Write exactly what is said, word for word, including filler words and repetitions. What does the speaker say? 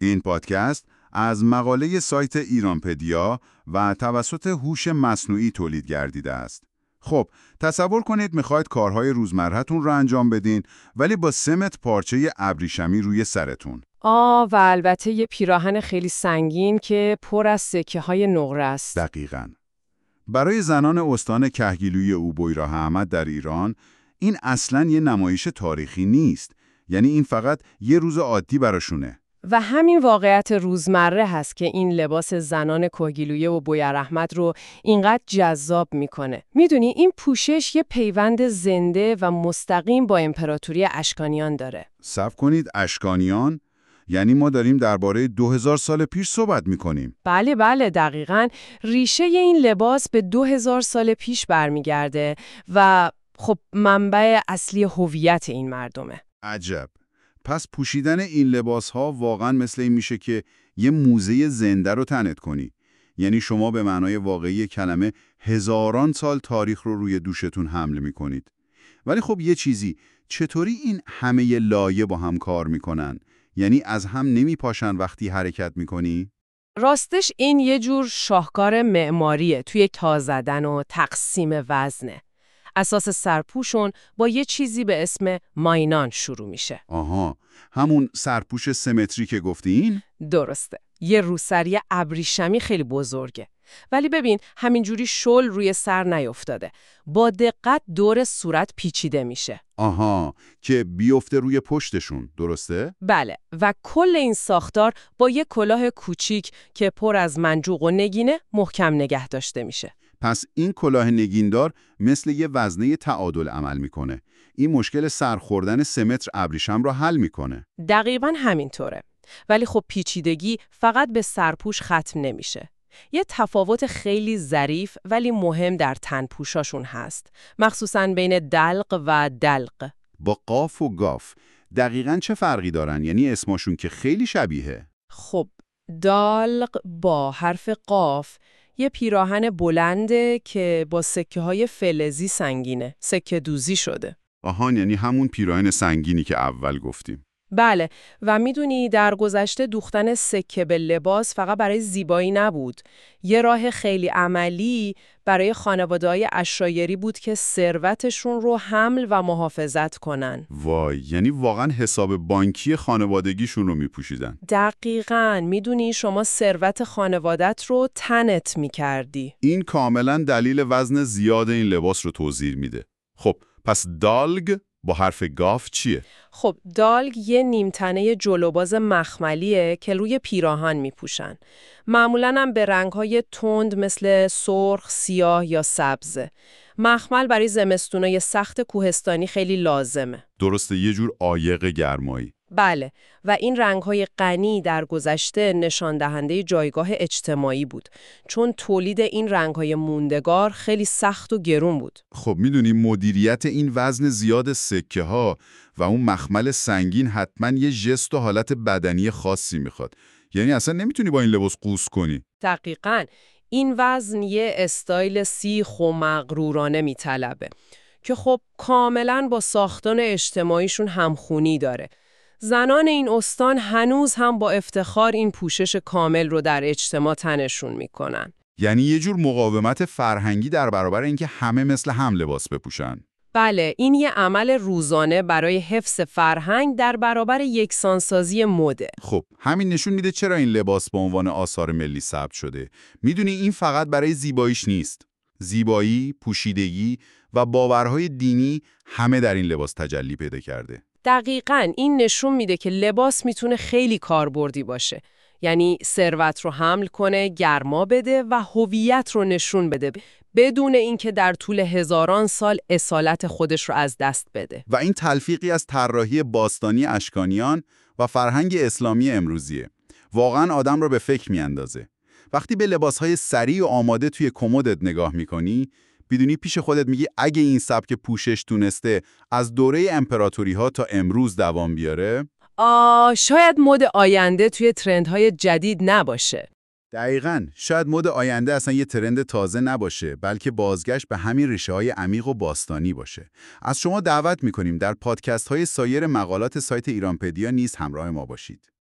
این پادکست از مقاله سایت ایرانپدیا و توسط هوش مصنوعی تولید گردیده است. خب، تصور کنید میخواید کارهای روزمره‌تون رو انجام بدین ولی با سه متر پارچه ابریشمی روی سرتون. آه و البته یه پیراهن خیلی سنگین که پر از سکه‌های نقره است. دقیقاً. برای زنان استان کهگیلوی اوبویرا احمد در ایران، این اصلاً یه نمایش تاریخی نیست. یعنی این فقط یه روز عادی براشونه. و همین واقعیت روزمره هست که این لباس زنان کهگیلویه و بویراحمد رو اینقدر جذاب میکنه. میدونی این پوشش یه پیوند زنده و مستقیم با امپراتوری اشکانیان داره. صبر کنید، اشکانیان؟ یعنی ما داریم درباره دو هزار سال پیش صحبت میکنیم. بله بله دقیقاً. ریشه این لباس به دو هزار سال پیش برمیگرده و خب منبع اصلی هویت این مردمه. عجب. پس پوشیدن این لباس‌ها واقعاً مثل این میشه که یه موزه زنده رو تنت کنی. یعنی شما به معنای واقعی کلمه هزاران سال تاریخ رو روی دوشتون حمل میکنید. ولی خب یه چیزی، چطوری این همه لایه با هم کار میکنن؟ یعنی از هم نمیپاشن وقتی حرکت میکنی؟ راستش این یه جور شاهکار معماریه توی تا زدن و تقسیم وزنه. اساس سرپوشون با یه چیزی به اسم ماینان شروع میشه. آها، همون سرپوش سمتری که گفتین؟ درسته. یه روسری ابریشمی خیلی بزرگه. ولی ببین همینجوری شل روی سر نیفتاده. با دقت دور صورت پیچیده میشه. آها، که بیفته روی پشتشون، درسته؟ بله، و کل این ساختار با یه کلاه کوچیک که پر از منجوق و نگینه محکم نگه داشته میشه. پس این کلاه نگیندار مثل یه وزنه تعادل عمل میکنه. این مشکل سرخوردن سه متر ابریشم رو حل میکنه. دقیقاً همینطوره. ولی خب پیچیدگی فقط به سرپوش ختم نمیشه. یه تفاوت خیلی ظریف ولی مهم در تنپوشاشون هست. مخصوصاً بین دلق و دلق. با قاف و گاف دقیقاً چه فرقی دارن؟ یعنی اسمشون که خیلی شبیه. خب دالق با حرف قاف یه پیراهن بلنده که با سکه های فلزی سنگینه. سکه دوزی شده. آهان، یعنی همون پیراهن سنگینی که اول گفتیم. بله، و میدونی در گذشته دوختن سکه به لباس فقط برای زیبایی نبود. یه راه خیلی عملی برای خانواده‌های عشایری بود که ثروتشون رو حمل و محافظت کنن. وای، یعنی واقعا حساب بانکی خانوادگیشون رو میپوشیدن. دقیقاً. میدونی شما ثروت خانوادت رو تنت میکردی. این کاملا دلیل وزن زیاد این لباس رو توضیح میده. خب، پس دالگ با حرف گاف چیه؟ خب دالگ یه نیمتنه جلوباز مخملیه که روی پیراهن میپوشن. معمولاً هم به رنگ‌های تند مثل سرخ، سیاه یا سبز. مخمل برای زمستونای سخت کوهستانی خیلی لازمه. درسته، یه جور عایق گرمایی. بله، و این رنگ‌های غنی در گذشته نشان دهنده جایگاه اجتماعی بود، چون تولید این رنگ‌های موندگار خیلی سخت و گرون بود. خب میدونی مدیریت این وزن زیاد سکه ها و اون مخمل سنگین حتما یه ژست و حالت بدنی خاصی میخواد. یعنی اصلا نمیتونی با این لباس قوس کنی. دقیقاً. این وزن یه استایل سیخ و مغرورانه میطلبه که خب کاملاً با ساختان اجتماعیشون همخونی داره. زنان این استان هنوز هم با افتخار این پوشش کامل رو در اجتماع تنشون میکنن. یعنی یه جور مقاومت فرهنگی در برابر اینکه همه مثل هم لباس بپوشن. بله، این یه عمل روزانه برای حفظ فرهنگ در برابر یکسانسازی مده. خب همین نشون میده چرا این لباس به عنوان آثار ملی ثبت شده. میدونی این فقط برای زیباییش نیست. زیبایی، پوشیدگی و باورهای دینی همه در این لباس تجلی پیدا کرده. دقیقاً. این نشون میده که لباس میتونه خیلی کاربردی باشه. یعنی ثروت رو حمل کنه، گرما بده و هویت رو نشون بده، بدون اینکه در طول هزاران سال اصالت خودش رو از دست بده. و این تلفیقی از طراحی باستانی اشکانیان و فرهنگ اسلامی امروزیه. واقعاً آدم رو به فکر میاندازه. وقتی به لباسهای سریع و آماده توی کمدت نگاه میکنی، بدونی پیش خودت میگی اگه این سبک پوشش تونسته از دوره امپراتوری ها تا امروز دوام بیاره، آه شاید مد آینده توی ترندهای جدید نباشه. دقیقاً. شاید مد آینده اصلا یه ترند تازه نباشه، بلکه بازگشت به همین ریشه‌های عمیق و باستانی باشه. از شما دعوت میکنیم در پادکست های سایر مقالات سایت ایرانپدیا نیز همراه ما باشید.